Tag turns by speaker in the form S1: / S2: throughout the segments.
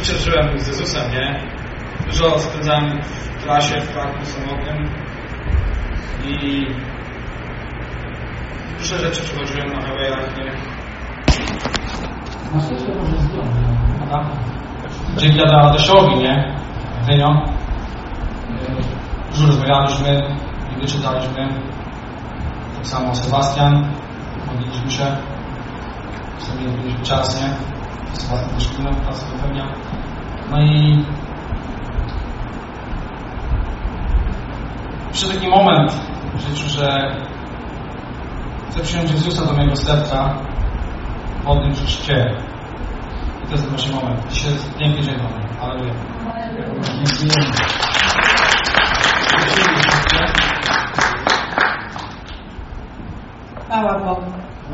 S1: Kurczę, żyłem z Jezusem, nie? Dużo spędzałem w trasie, w parku samotnym i duże rzeczy przechodziłem na highwayach, nie?
S2: Na szczęście może zdjąć, prawda? Dzięki Adasiowi, nie? Dynio. Dużo rozmawialiśmy i wyczytaliśmy. Tak samo Sebastian. Modliliśmy się. Sobie mieliśmy czas, nie? Sebastian też chwilę pracę wypełniał. No i przyszedł taki moment w życiu, że chcę przyjąć Jezusa do mojego serca w wodnym chrzcie. I to jest ten właśnie moment. Dzisiaj jest piękny dzień dla mnie. Alleluja. Dziękujemy.
S3: Chwała Bogu.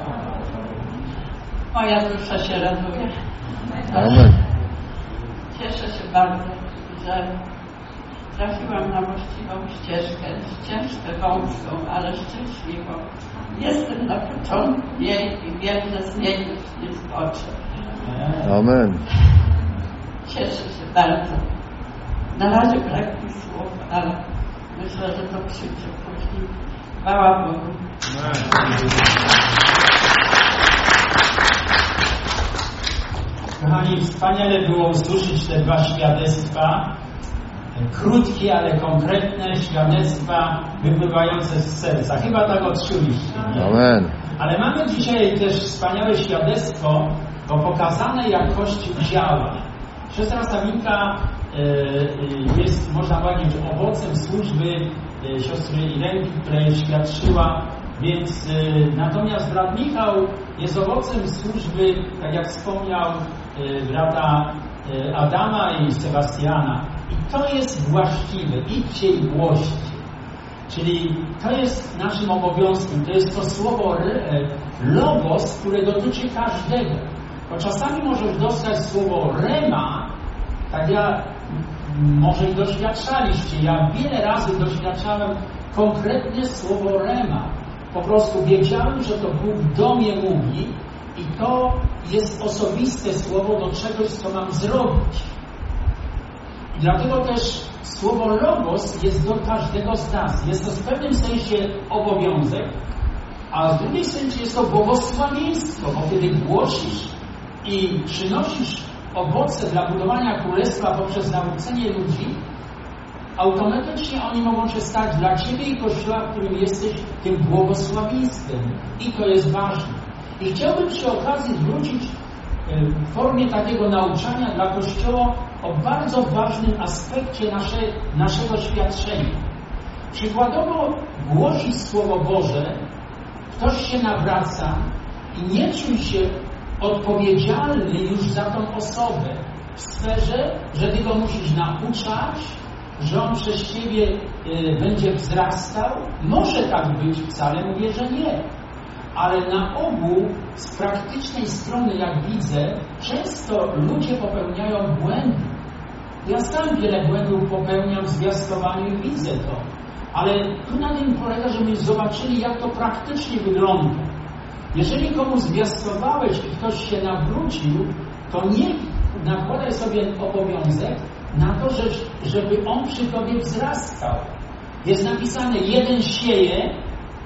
S3: Moja dusza się raduje.
S4: Amen.
S3: Cieszę się bardzo, że trafiłam na właściwą ścieżkę wąską, ale szczęśliwą. Jestem na początku jej i wiem, że z niej już nie zboczę.
S4: Amen.
S3: Cieszę się bardzo. Na razie brak mi słów, ale myślę, że to przyjdzie później. Chwała Bogu.
S5: Kochani, wspaniale było usłyszeć te dwa świadectwa. Krótkie, ale konkretne świadectwa wypływające z serca. Chyba tak odczuliście.
S4: Amen.
S5: Ale mamy dzisiaj też wspaniałe świadectwo o pokazanej jak Kościół działa. Siostra Saminka jest, można powiedzieć, owocem służby siostry Irenki, której świadczyła, więc natomiast brat Michał jest owocem służby, tak jak wspomniał, brata Adama i Sebastiana. I to jest właściwe. Idźcie i głoście. Czyli to jest naszym obowiązkiem. To jest to słowo logos, które dotyczy każdego. Bo czasami możesz dostać słowo rema, tak ja może i doświadczaliście. Ja wiele razy doświadczałem konkretne słowo rema. Po prostu wiedziałem, że to Bóg do mnie mówi i to jest osobiste słowo do czegoś, co mam zrobić. I dlatego też słowo logos jest do każdego z nas. Jest to w pewnym sensie obowiązek, a w drugim sensie jest to błogosławieństwo, bo kiedy głosisz i przynosisz owoce dla budowania królestwa poprzez nawrócenie ludzi, automatycznie oni mogą się stać dla Ciebie i Kościoła, w którym jesteś, tym błogosławieństwem. I to jest ważne. I chciałbym przy okazji zwrócić w formie takiego nauczania dla Kościoła o bardzo ważnym aspekcie naszego świadczenia. Przykładowo głosi Słowo Boże, ktoś się nawraca i nie czuj się odpowiedzialny już za tą osobę w sferze, że Ty go musisz nauczać, że on przez Ciebie będzie wzrastał. Może tak być, wcale mówię, że nie. Ale na ogół z praktycznej strony, jak widzę, często ludzie popełniają błędy. Ja sam wiele błędów popełniam w zwiastowaniu i widzę to. Ale tu na tym polega, żebyśmy zobaczyli, jak to praktycznie wygląda. Jeżeli komuś zwiastowałeś i ktoś się nawrócił, to nie nakładaj sobie obowiązek na to, żeby on przy Tobie wzrastał. Jest napisane, jeden sieje,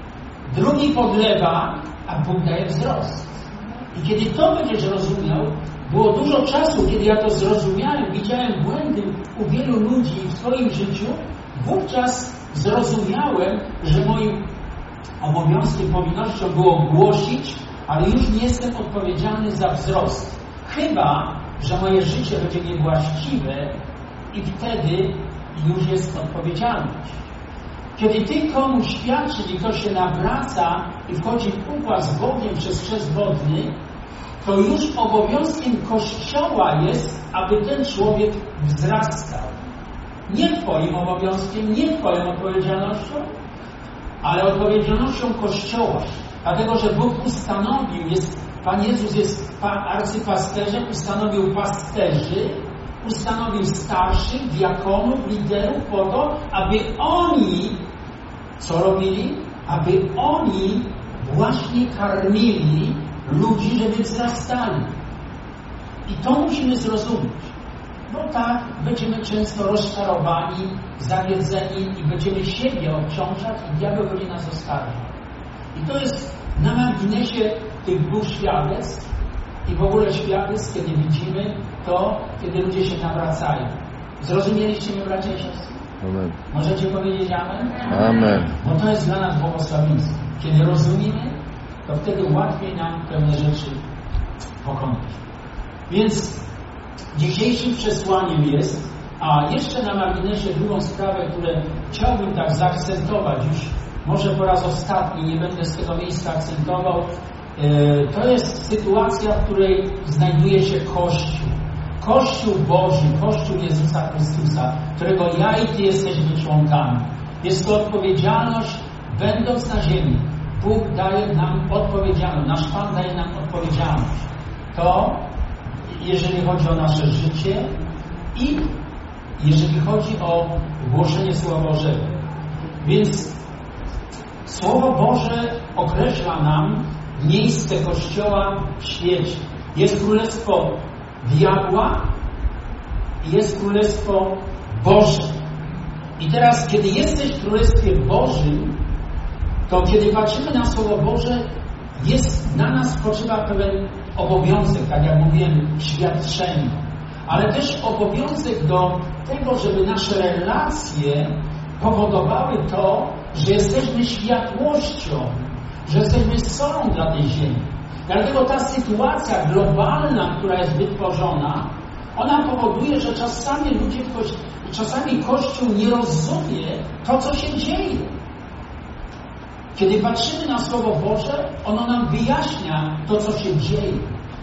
S5: drugi podlewa, a Bóg daje wzrost. I kiedy to będziesz rozumiał, było dużo czasu, kiedy ja to zrozumiałem, widziałem błędy u wielu ludzi w swoim życiu, wówczas zrozumiałem, że moim obowiązkiem, powinnością było głosić, ale już nie jestem odpowiedzialny za wzrost. Chyba, że moje życie będzie niewłaściwe i wtedy już jest odpowiedzialność. Kiedy Ty komuś świadczysz i ktoś się nawraca i wchodzi w układ z Bogiem przez chrzest wodny, to już obowiązkiem Kościoła jest, aby ten człowiek wzrastał. Nie Twoim obowiązkiem, nie Twoją odpowiedzialnością, ale odpowiedzialnością Kościoła. Dlatego, że Bóg ustanowił, Pan Jezus jest arcypasterzem, ustanowił pasterzy, ustanowił starszych, diakonów, liderów po to, aby oni, co robili? Aby oni właśnie karmili ludzi, żeby wzrastali. I to musimy zrozumieć. No tak, będziemy często rozczarowani, zawiedzeni i będziemy siebie obciążać i diabeł będzie nas oskarżał. I to jest na marginesie tych dwóch świadectw i w ogóle świadectw, kiedy widzimy to, kiedy ludzie się nawracają. Zrozumieliście mnie, bracia i siostry?
S4: Amen.
S5: Możecie powiedzieć amen?
S4: Amen.
S5: Bo to jest dla nas błogosławieństwo. Kiedy rozumiemy, to wtedy łatwiej nam pewne rzeczy pokonać. Więc dzisiejszym przesłaniem jest, a jeszcze na marginesie drugą sprawę, którą chciałbym tak zaakcentować już, może po raz ostatni, nie będę z tego miejsca akcentował, to jest sytuacja, w której znajduje się Kościół. Kościół Boży, Kościół Jezusa Chrystusa, którego ja i Ty jesteśmy członkami. Jest to odpowiedzialność, będąc na ziemi. Bóg daje nam odpowiedzialność, nasz Pan daje nam odpowiedzialność. To, jeżeli chodzi o nasze życie i jeżeli chodzi o głoszenie Słowa Bożego. Więc Słowo Boże określa nam miejsce Kościoła w świecie. Jest królestwo diabła i jest królestwo Boże. I teraz, kiedy jesteś w Królestwie Bożym, to kiedy patrzymy na Słowo Boże, na nas spoczywa pewien obowiązek, tak jak mówiłem, świadczenia, ale też obowiązek do tego, żeby nasze relacje powodowały to, że jesteśmy światłością, że jesteśmy solą dla tej ziemi. Dlatego ta sytuacja globalna, która jest wytworzona, ona powoduje, że czasami Kościół nie rozumie to, co się dzieje. Kiedy patrzymy na Słowo Boże, ono nam wyjaśnia to, co się dzieje.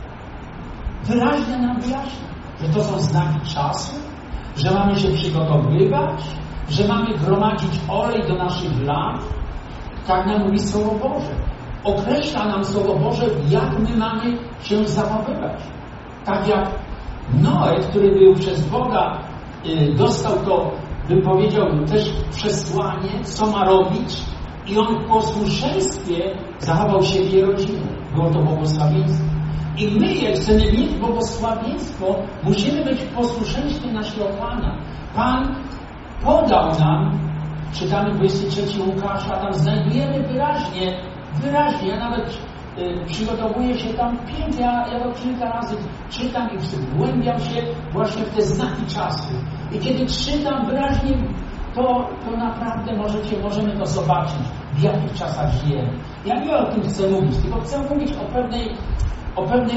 S5: Wyraźnie nam wyjaśnia, że to są znaki czasu, że mamy się przygotowywać, że mamy gromadzić olej do naszych lamp. Tak nam mówi Słowo Boże. Określa nam Słowo Boże, jak my mamy się zachowywać. Tak jak Noe, który był przez Boga, dostał to, bym powiedział, też przesłanie, co ma robić, i on w posłuszeństwie zachował siebie i rodzinę. Było to błogosławieństwo. I my, jak chcemy mieć błogosławieństwo, musimy być w posłuszeństwie naszego Pana. Pan podał nam, czytamy 23 Łukasza, tam znajdujemy wyraźnie, ja nawet przygotowuję się tam pięknie, ja to kilka razy czytam i wgłębiam się właśnie w te znaki czasu. I kiedy czytam wyraźnie, to naprawdę możemy to zobaczyć, w jakich czasach żyjemy. Ja nie o tym chcę mówić, tylko chcę mówić o pewnej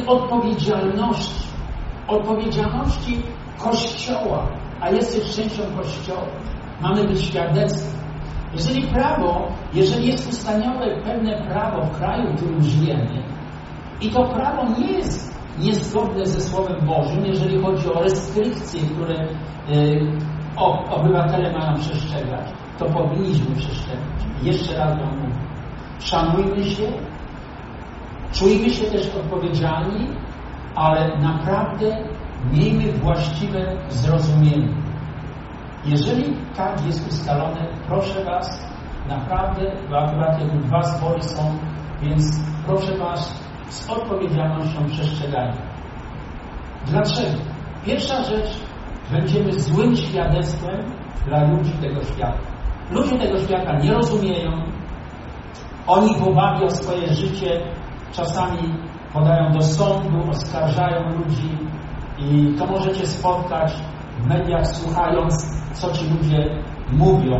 S5: odpowiedzialności Kościoła, a jesteś częścią Kościoła. Mamy być świadectwem. Jeżeli jest ustanowione pewne prawo w kraju, w którym żyjemy, i to prawo nie jest niezgodne ze Słowem Bożym, jeżeli chodzi o restrykcje, które obywatele mają przestrzegać, to powinniśmy przestrzegać. Jeszcze raz wam mówię. Szanujmy się, czujmy się też odpowiedzialni, ale naprawdę miejmy właściwe zrozumienie. Jeżeli tak jest ustalone, proszę was, naprawdę, bo akurat jak dwa zbory są, więc proszę was z odpowiedzialnością przestrzegajmy. Dlaczego? Pierwsza rzecz, będziemy złym świadectwem dla ludzi tego świata. Ludzie tego świata nie rozumieją, oni w obawie o swoje życie czasami podają do sądu, oskarżają ludzi i to możecie spotkać w mediach, słuchając, co ci ludzie mówią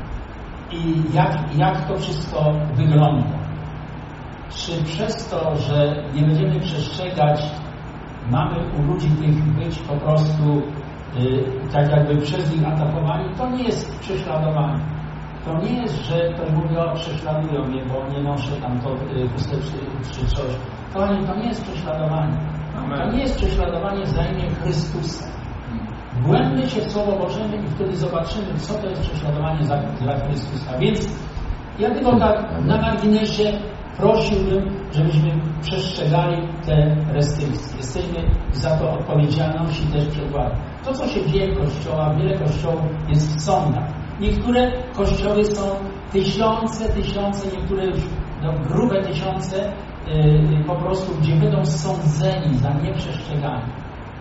S5: i jak to wszystko wygląda. Czy przez to, że nie będziemy przestrzegać, mamy u ludzi tych być po prostu tak jakby przez nich atakowani? To nie jest prześladowanie. To nie jest, że ktoś mówi, prześladują mnie, bo nie noszę tam to chusteczki czy coś. To nie jest prześladowanie. To nie jest prześladowanie za imię Chrystusa. Wgłębmy się w Słowo Boże i wtedy zobaczymy, co to jest prześladowanie dla Chrystusa. Więc ja tylko tak na marginesie prosiłbym, żebyśmy przestrzegali te restrykcje. Jesteśmy za to odpowiedzialności też przed władzą. To, co się dzieje w Kościołach, wiele kościołów jest w sądach. Niektóre kościoły są tysiące, niektóre już grube tysiące po prostu, gdzie będą sądzeni za nieprzestrzeganie.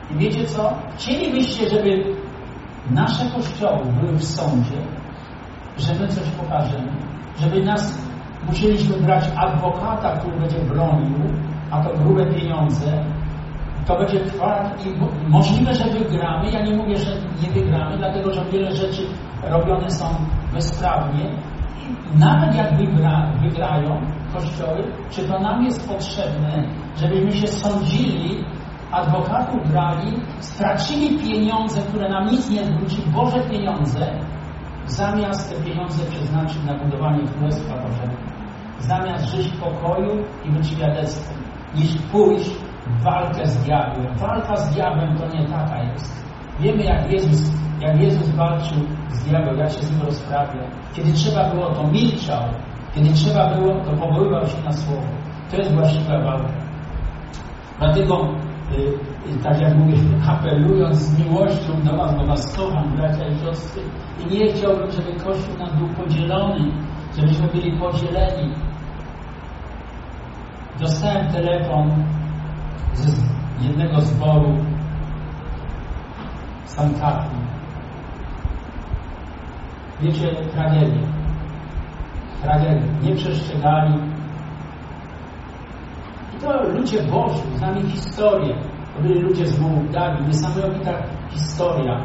S5: I wiecie co? Chcielibyście, żeby nasze kościoły były w sądzie, że my coś pokażemy, żeby nas musieliśmy brać adwokata, który będzie bronił, a to grube pieniądze, to będzie trwać i możliwe, że wygramy. Ja nie mówię, że nie wygramy, dlatego że wiele rzeczy robione są bezprawnie. I nawet jak wygrają kościoły, czy to nam jest potrzebne, żebyśmy się sądzili, adwokatów brali, stracili pieniądze, które nam nic nie zwróci, Boże pieniądze, zamiast te pieniądze przeznaczyć na budowanie Królestwa Bożego. Zamiast żyć w pokoju i być świadectwem, niż pójść w walkę z diabłem. Walka z diabłem to nie taka jest. Wiemy, jak Jezus walczył z diabłem, jak się z nim rozprawiał. Kiedy trzeba było, to milczał. Kiedy trzeba było, to powoływał się na słowo. To jest właściwa walka. Dlatego, tak jak mówię, apelując z miłością do was kocham, bracia i siostry, i nie chciałbym, żeby Kościół nam był podzielony, żebyśmy byli podzieleni. Dostałem telefon z jednego zboru w St. Catherine. Wiecie, tragedia. Nie przestrzegali. I to ludzie Boży, znamy historię. To byli ludzie z Mołdawii, niesamowita historia.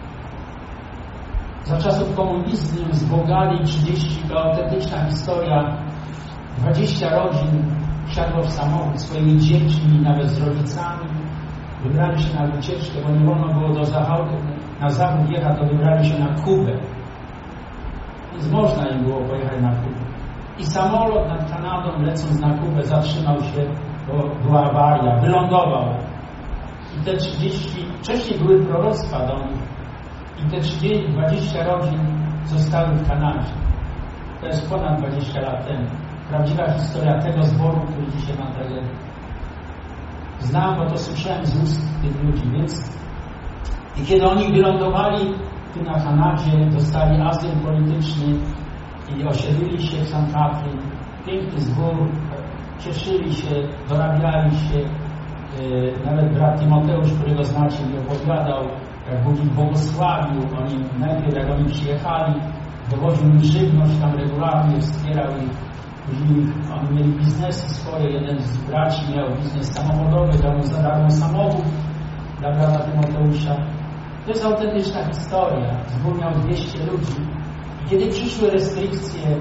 S5: Za czasów komunizmu zbogali 30, to autentyczna historia. 20 rodzin wsiadło w samochód swoimi dziećmi, nawet z rodzicami. Wybrali się na wycieczkę, bo nie wolno było na zachód jechać, to wybrali się na Kubę. Więc można im było pojechać na Kubę. I samolot nad Kanadą, lecąc na Kubę, zatrzymał się, bo była awaria, wylądował. I te 30, wcześniej były proroctwa do nich. I te 20 rodzin zostały w Kanadzie. To jest ponad 20 lat temu. Prawdziwa historia tego zboru, który dzisiaj ma tragedię. Znam, bo to słyszałem z ust tych ludzi, więc i kiedy oni wylądowali tu na Kanadzie, dostali azyl polityczny i osiedlili się w St. Catherine, piękny zbór, cieszyli się, dorabiali się. Nawet brat Timoteusz, którego znacie, mi opowiadał, jak Bóg ich błogosławił. Oni najpierw, jak oni przyjechali, dowoził im żywność, tam regularnie wspierał ich. Później oni mieli biznesy swoje. Jeden z braci miał biznes samochodowy, dał mu za darmo samochód dla brata Tymoteusza. To jest autentyczna historia. Zbór miał 200 ludzi. I kiedy przyszły restrykcje,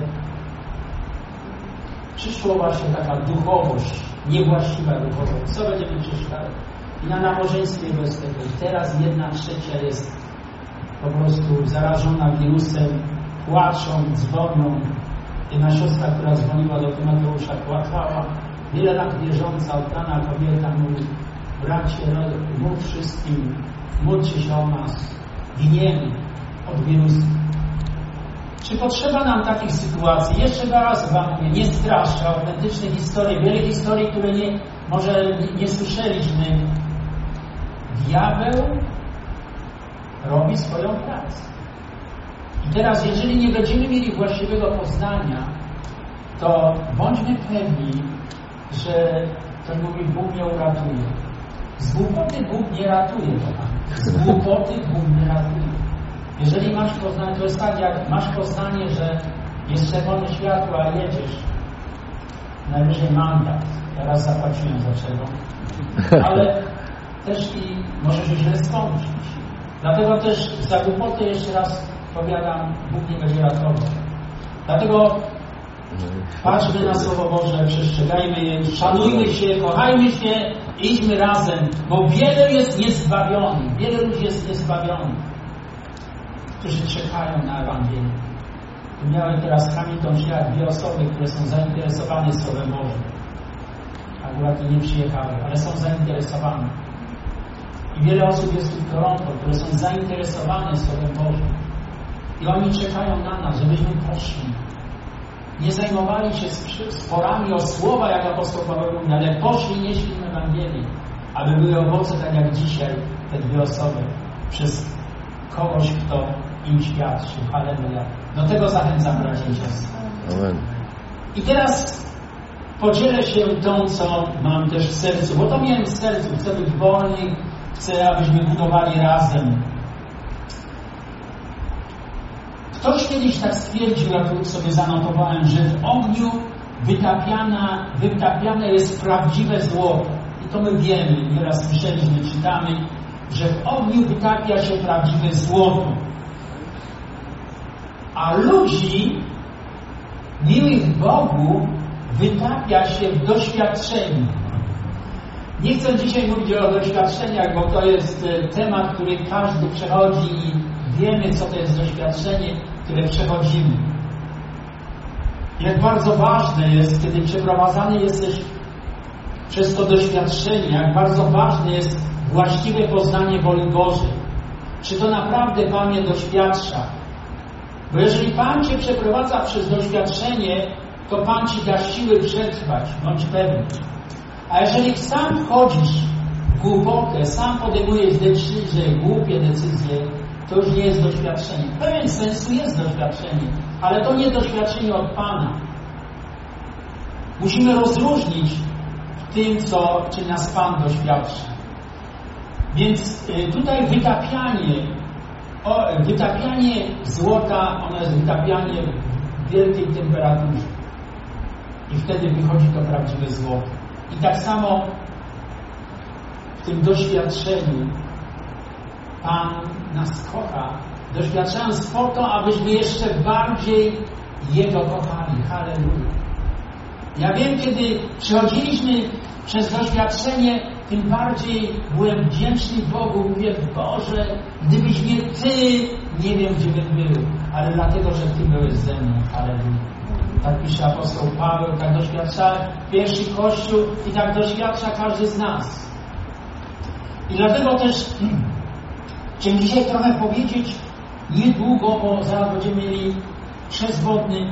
S5: przyszła właśnie taka duchowość, niewłaściwa duchowość. Co będziemy przeszkadzać? I na nabożeństwie bez tego. I teraz 1/3 jest po prostu zarażona wirusem, płaczą, dzwonią. Jedna siostra, która dzwoniła do Tymoteusza, płakała. Wiele lat wierząca, oddana kobieta mówi: bracie, mów wszystkim, módlcie się o nas, giniemy od wirusa. Czy potrzeba nam takich sytuacji? Jeszcze raz wam mówię, nie straszę, autentyczne historie, wiele historii, które może nie słyszeliśmy. Diabeł robi swoją pracę. I teraz, jeżeli nie będziemy mieli właściwego poznania, to bądźmy pewni, że to mówi, Bóg mnie uratuje. Z głupoty Bóg nie ratuje, kochani. Z głupoty Bóg nie ratuje. Jeżeli masz poznanie, to jest tak, jak masz poznanie, że jest czerwone światło, a jedziesz, najwyżej mandat. Ja raz zapłaciłem za czego. Ale też i możesz źle skończyć. Dlatego też za głupotę jeszcze raz powiadam, Bóg nie będzie ratował. Dlatego patrzmy na Słowo Boże, przestrzegajmy je, szanujmy się, kochajmy się, idźmy razem, bo wiele jest niezbawionych, wiele ludzi jest niezbawionych, którzy czekają na Ewangelię. Tu miałem teraz w Hamilton Świat 2 osoby, które są zainteresowane Słowem Bożym. Akurat nie przyjechały, ale są zainteresowane. I wiele osób jest tu w Toronto, które są zainteresowane Słowem Bożym. I oni czekają na nas, żebyśmy poszli. Nie zajmowali się sporami o słowa, jak apostoł Paweł mówi, ale poszli i nieśli Ewangelię, aby były owoce, tak jak dzisiaj te 2 osoby, przez kogoś, kto im świadczył. Halleluja. Do tego zachęcam, bracia i siostry.
S4: Amen.
S5: I teraz podzielę się tą, co mam też w sercu, bo to miałem w sercu. Chcę być wolny, Chcę, abyśmy budowali razem. Ktoś kiedyś tak stwierdził, jak sobie zanotowałem, że w ogniu wytapiane jest prawdziwe złoto. I to my wiemy, nieraz słyszeliśmy, czytamy, że w ogniu wytapia się prawdziwe złoto. A ludzi miłych Bogu wytapia się w doświadczeniu. Nie chcę dzisiaj mówić o doświadczeniach, bo to jest temat, który każdy przechodzi i wiemy, co to jest doświadczenie, które przechodzimy. Jak bardzo ważne jest, kiedy przeprowadzany jesteś przez to doświadczenie, jak bardzo ważne jest właściwe poznanie woli Bożej. Czy to naprawdę Pan je doświadcza? Bo jeżeli Pan Cię przeprowadza przez doświadczenie, to Pan Ci da siły przetrwać, bądź pewny. A jeżeli sam wchodzisz w głupotę, sam podejmujesz decyzje, głupie decyzje, to już nie jest doświadczenie. W pewien sensu jest doświadczenie, ale to nie doświadczenie od Pana. Musimy rozróżnić w tym, czym nas Pan doświadcza. Więc tutaj wytapianie złota, ono jest wytapianie w wielkiej temperaturze. I wtedy wychodzi to prawdziwe złoto. I tak samo w tym doświadczeniu Pan nas kocha, doświadczając po to, abyśmy jeszcze bardziej Jego kochali. Halleluja. Ja wiem, kiedy przechodziliśmy przez doświadczenie, tym bardziej byłem wdzięczny Bogu. Mówię, Boże, gdybyś nie Ty, nie wiem, gdzie bym był, ale dlatego, że Ty byłeś ze mną. Halleluja. Tak pisze apostoł Paweł, tak doświadcza pierwszy Kościół i tak doświadcza każdy z nas. I dlatego też chciałem dzisiaj trochę powiedzieć niedługo, bo zaraz będziemy mieli chrzest wodny.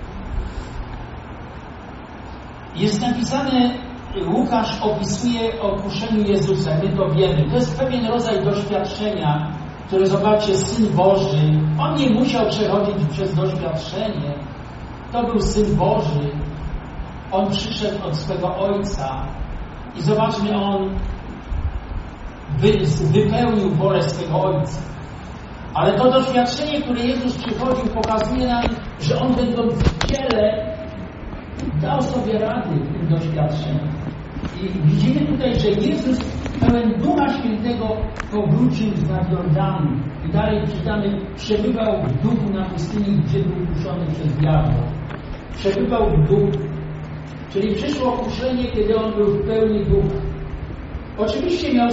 S5: Jest napisane, Łukasz opisuje o kuszeniu Jezusa, my to wiemy. To jest pewien rodzaj doświadczenia, które, zobaczcie, Syn Boży, On nie musiał przechodzić przez doświadczenie. To był Syn Boży. On przyszedł od swego Ojca i zobaczmy, On wypełnił wolę swego Ojca. Ale to doświadczenie, które Jezus przychodził, pokazuje nam, że On będąc w ciele dał sobie rady w tym doświadczeniu. I widzimy tutaj, że Jezus pełen Ducha Świętego powrócił z nad Jordanu. I dalej czytamy, przebywał w duchu na pustyni, gdzie był kuszony przez diabła. Przebywał w duchu. Czyli przyszło kuszenie, kiedy on był w pełni ducha. Oczywiście miał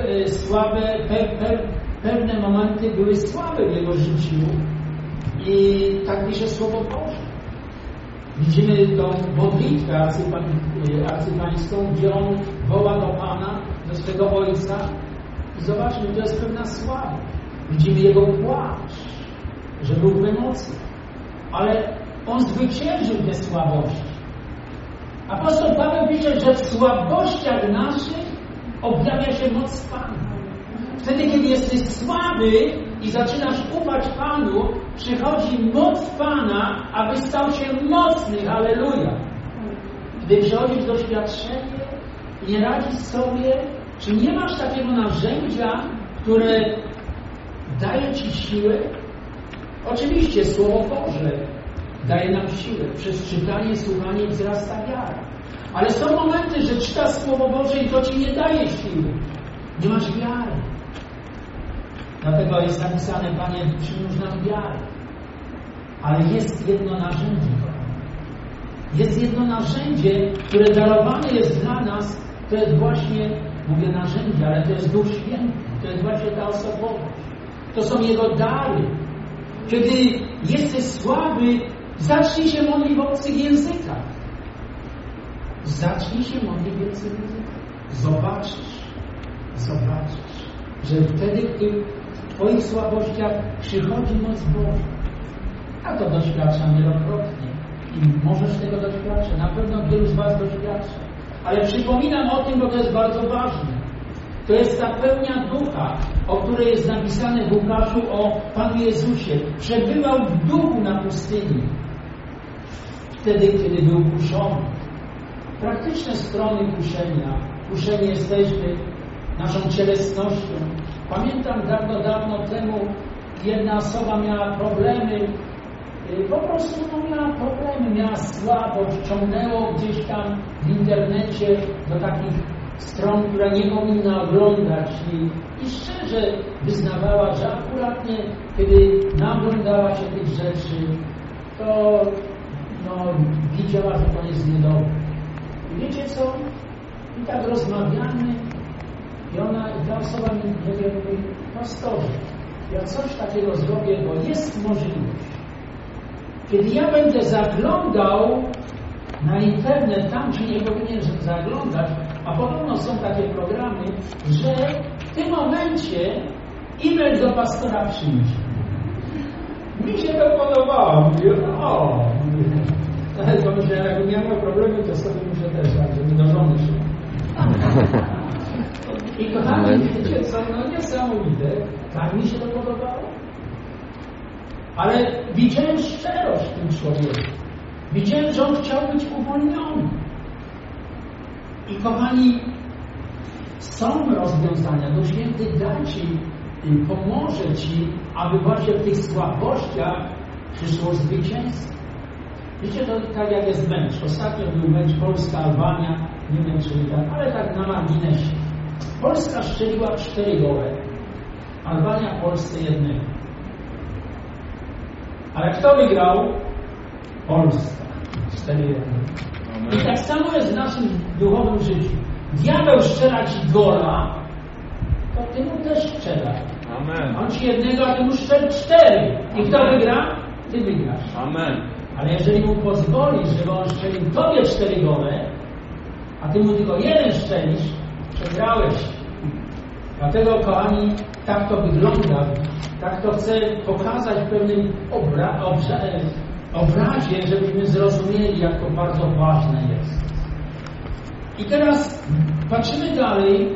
S5: pewne momenty były słabe w jego życiu. I tak pisze Słowo Boże. Widzimy tą modlitwę arcypańską, gdzie on woła do Pana, do swego Ojca. I zobaczmy, to jest pewna sława. Widzimy jego płacz, że był w emocjach. Ale on zwyciężył te słabości. Apostoł Paweł pisze, że w słabościach naszych objawia się moc Pana. Wtedy, kiedy jesteś słaby i zaczynasz ufać Panu, przychodzi moc Pana, aby stał się mocny. Halleluja. Gdy przechodzisz doświadczenie i nie radzisz sobie, czy nie masz takiego narzędzia, które daje Ci siłę? Oczywiście Słowo Boże daje nam siłę. Przez czytanie, słuchanie wzrasta wiara. Ale są momenty, że czytasz Słowo Boże i to Ci nie daje siły. Nie masz wiary. Dlatego jest napisane, Panie, przyniósł nam wiarę. Ale jest jedno narzędzie. Jest jedno narzędzie, które darowane jest dla nas. To jest właśnie, mówię narzędzie, ale to jest Duch Święty. To jest właśnie ta osobowość. To są Jego dary. Kiedy jesteś słaby, zacznij się modlić w obcych językach. Zacznij się modlić w obcych językach. Zobaczysz, że wtedy, gdy w Twoich słabościach przychodzi moc Boża. Ja to doświadczam wielokrotnie i możesz tego doświadczać. Na pewno wielu z Was doświadcza. Ale przypominam o tym, bo to jest bardzo ważne. To jest ta pełnia ducha, o której jest napisane w Łukaszu o Panu Jezusie. Przebywał w duchu na pustyni. Wtedy, kiedy był kuszony. Praktyczne strony kuszenia. Kuszeni jesteśmy, naszą cielesnością. Pamiętam dawno temu jedna osoba miała problemy, po prostu miała problemy, miała słabość, ciągnęło gdzieś tam w internecie do takich stron, które nie powinna oglądać i szczerze wyznawała, że akuratnie kiedy naglądała się tych rzeczy, to widziała, że to jest niedobre. I wiecie co? I tak rozmawiamy i ta osoba mi mówi, pastorze, ja coś takiego zrobię, bo jest możliwość. Kiedy ja będę zaglądał na internet, tam gdzie nie powinien zaglądać, a podobno są takie programy, że w tym momencie e-mail do pastora przyjdzie. Mi się to podobało. Mówię, ale pomyślałem, jakbym miał problemy, to sobie muszę też dać, żeby do żony się. I kochani, wiecie co, niesamowite, tak mi się to podobało. Ale widziałem szczerość w tym człowieku. Widziałem, że on chciał być uwolniony. I kochani, są rozwiązania. No Święty da Ci, pomoże Ci, aby właśnie w tych słabościach przyszło zwycięstwo. Wiecie, to tak jak jest mecz. Ostatnio był mecz Polska-Albania, nie wiem czy tak, ale tak na marginesie. Polska strzeliła 4 gole. Albania Polsce 1. Ale kto wygrał? Polska. 4-1. I tak samo jest w naszym duchowym życiu. Diabeł strzela Ci gola, to Ty mu też strzelaj.
S1: Amen.
S5: On Ci 1, a Ty mu strzel 4. I kto wygra? Ty wygrasz.
S1: Amen.
S5: Ale jeżeli mu pozwolisz, żeby on strzelił Tobie 4 gole, a Ty mu tylko 1 strzelisz, przegrałeś. Dlatego, kochani, tak to wygląda. Tak to chcę pokazać w pewnym obrazie, żebyśmy zrozumieli, jak to bardzo ważne jest. I teraz patrzymy dalej.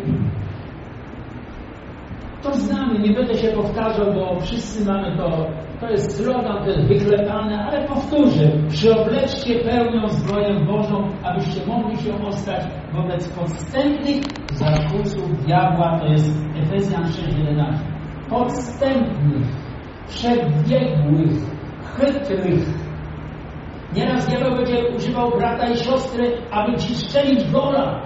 S5: To znamy, nie będę się powtarzał, bo wszyscy mamy to. To jest slogan, to jest wyklepane, ale powtórzę. Przyobleczcie pełnią zbroję Bożą, abyście mogli się ostać wobec podstępnych zakusów diabła. To jest Efezjan 6:11. Podstępnych, przebiegłych, chytrych. Nieraz diabeł będzie używał brata i siostry, aby ci strzelić gola.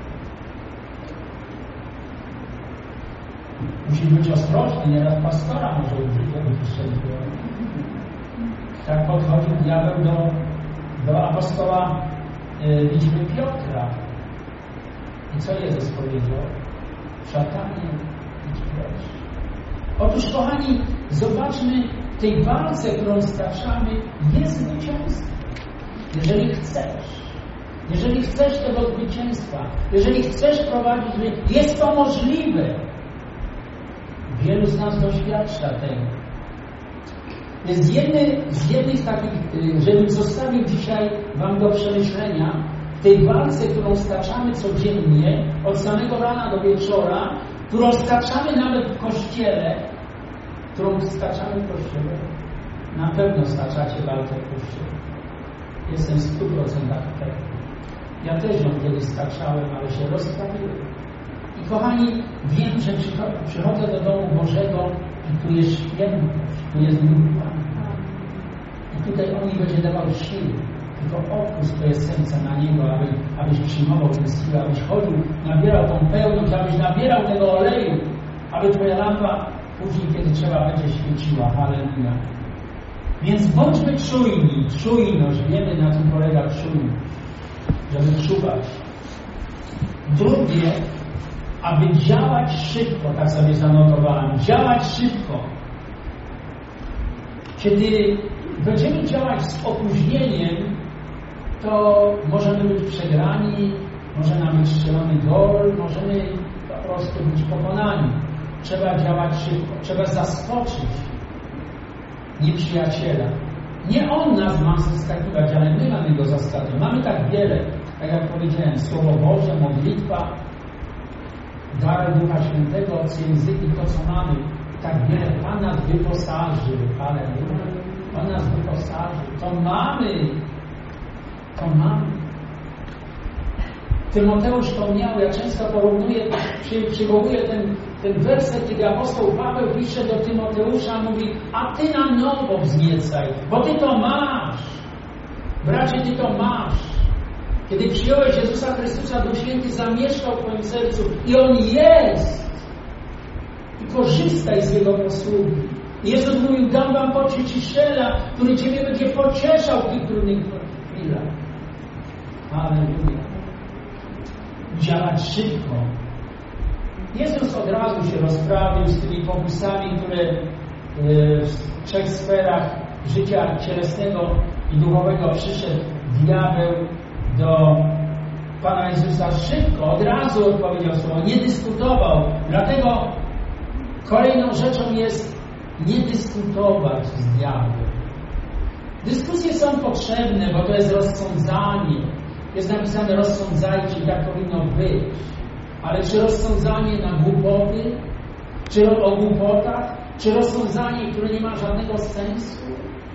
S5: Musisz być ostrożny, nieraz pastora może użyć, żeby ci strzelić gola. Tak podchodził diabeł do apostoła liczby Piotra. I co Jezus powiedział? Szatanie, idź precz. Otóż, kochani, zobaczmy, w tej walce, którą staczamy, jest zwycięstwo. Jeżeli chcesz tego zwycięstwa, jeżeli chcesz prowadzić, jest to możliwe. Wielu z nas doświadcza tego. Z jednej z takich, żebym zostawił dzisiaj Wam do przemyślenia, w tej walce, którą staczamy codziennie, od samego rana do wieczora, którą staczamy nawet w kościele, na pewno staczacie walkę w kościele. Jestem 100% pewny. Ja też ją kiedyś staczałem, ale się rozprawiłem. I kochani, wiem, że przychodzę do domu Bożego i tu jest świętość, tu jest miłowanie. I tutaj On mi będzie dawał siły. Tylko odpuść Twoje serce na Niego, abyś przyjmował tę siłę, abyś chodził, nabierał tą pełność, abyś nabierał tego oleju, aby Twoja lampa później, kiedy trzeba, będzie świeciła. Halleluja. Więc bądźmy czujni. Czujność. Wiemy, na czym polega czujność. Żeby czuwać. Drugie, aby działać szybko, tak sobie zanotowałem. Działać szybko. Kiedy będziemy działać z opóźnieniem, to możemy być przegrani, może nam być strzelony gol, możemy po prostu być pokonani. Trzeba działać szybko, trzeba zaskoczyć nieprzyjaciela. Nie on nas ma zaskakiwać, ale my mamy go zaskakiwać. Mamy tak wiele, tak jak powiedziałem, Słowo Boże, modlitwa, dar Ducha Świętego, języki, to co mamy. Tak wiele Pan nas wyposaży, halleluja. Pan nas wyposaży. To mamy. Tymoteusz to miał, ja często porównuję, przywołuję ten werset, kiedy apostoł Paweł pisze do Tymoteusza, mówi, a ty na nowo wzniecaj, bo ty to masz. Bracie, ty to masz. Kiedy przyjąłeś Jezusa Chrystusa, Duch Święty zamieszkał w twoim sercu i On jest. I korzystaj z Jego posługi. Jezus mówił, dam wam pocieszyciela, który ciebie będzie pocieszał w tych trudnych chwilach. Alleluja. Działać szybko. Jezus od razu się rozprawił z tymi pokusami, które w 3 sferach życia cielesnego i duchowego przyszedł diabeł do Pana Jezusa szybko, od razu odpowiedział słowo, nie dyskutował. Dlatego kolejną rzeczą jest nie dyskutować z diabłem. Dyskusje są potrzebne, bo to jest rozsądzanie. Jest napisane rozsądzajcie, tak powinno być. Ale czy rozsądzanie na głupoty? Czy o głupotach? Czy rozsądzanie, które nie ma żadnego sensu?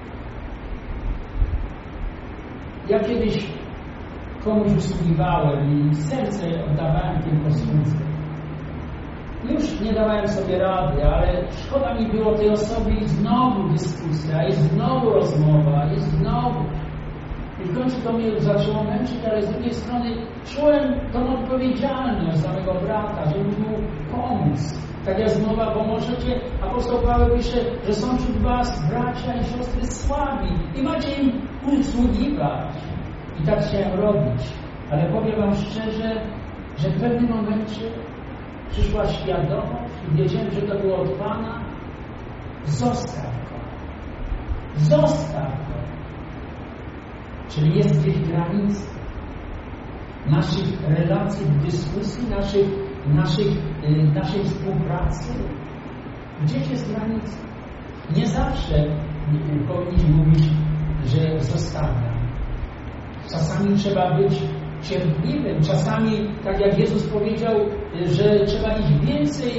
S5: Ja kiedyś komuś usługiwałem i serce oddawałem tej posłudze. Już nie dawałem sobie rady, ale szkoda mi było tej osoby i znowu dyskusja, i znowu rozmowa, i znowu. I w końcu to mnie zaczęło męczyć, ale z drugiej strony czułem tą odpowiedzialność za mego brata, żeby mu pomóc. Tak jak mowa, bo możecie, apostoł Paweł pisze, że są wśród was bracia i siostry słabi i macie im usługiwać. I tak chciałem robić. Ale powiem wam szczerze, że w pewnym momencie przyszła świadomość i wiedziałem, że to było od Pana. Zostaw go. Zostaw go. Czyli jest gdzieś granica naszych relacji, dyskusji, naszej współpracy. Gdzieś jest granica. Nie zawsze powinniśmy mówić, że zostawiam. Czasami trzeba być cierpliwym. Czasami, tak jak Jezus powiedział, że trzeba iść więcej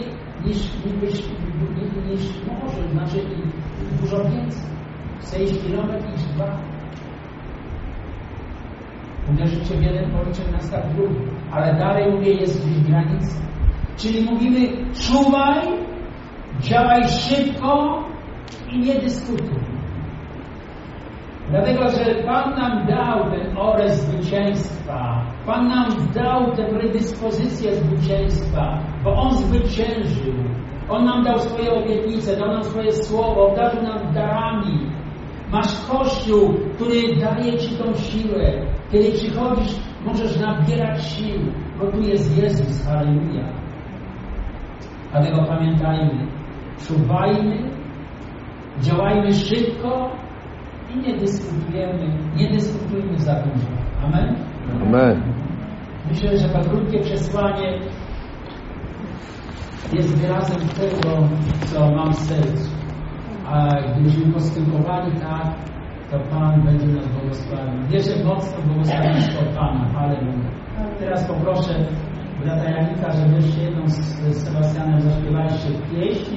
S5: niż może, znaczy dużo więcej. Chcę iść kilometr, iść 2. Uderzycie w jeden policzek, nastaw drugi. Ale dalej mówię, jest gdzieś granica. Czyli mówimy, czuwaj, działaj szybko i nie dyskutuj. Dlatego, że Pan nam dał ten oręż zwycięstwa. Pan nam dał tę predyspozycję zwycięstwa, bo On zwyciężył. On nam dał swoje obietnice, dał nam swoje słowo, obdarzył nam darami. Masz Kościół, który daje Ci tą siłę. Kiedy przychodzisz, możesz nabierać sił, bo tu jest Jezus. Halleluja. Dlatego pamiętajmy, czuwajmy, działajmy szybko i nie dyskutujmy za dużo. Amen?
S4: Amen.
S5: Myślę, że to krótkie przesłanie jest wyrazem tego, co mam w sercu. A gdybyśmy postępowali tak, to Pan będzie nas błogosławił. Wierzę mocno błogosławieństwo Pana. Halleluja. Teraz poproszę brata Janika, żeby jeszcze jedną z Sebastianem zaśpiewaliście pieśni.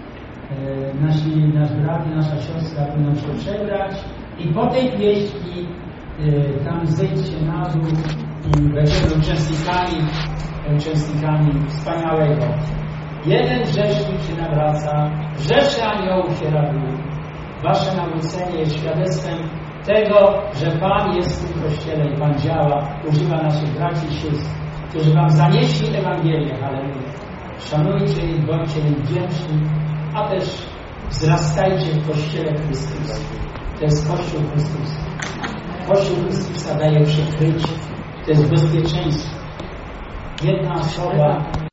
S5: Nasz brat i nasza siostra będą się przebrać i po tej pieśni tam zejdźcie na dół i będziemy uczestnikami wspaniałego. Jeden grzesznik się nawraca, rzesze aniołów się raduje. Wasze nawrócenie jest świadectwem tego, że Pan jest w tym Kościele i Pan działa, używa naszych braci i sióstr, którzy wam zanieśli Ewangelię. Halleluja. Szanujcie ich, bądźcie im wdzięczni, a też wzrastajcie w Kościele Chrystusa. To jest Kościół Chrystusa. Kościół Chrystusa daje przykrycie. To jest bezpieczeństwo. Jedna osoba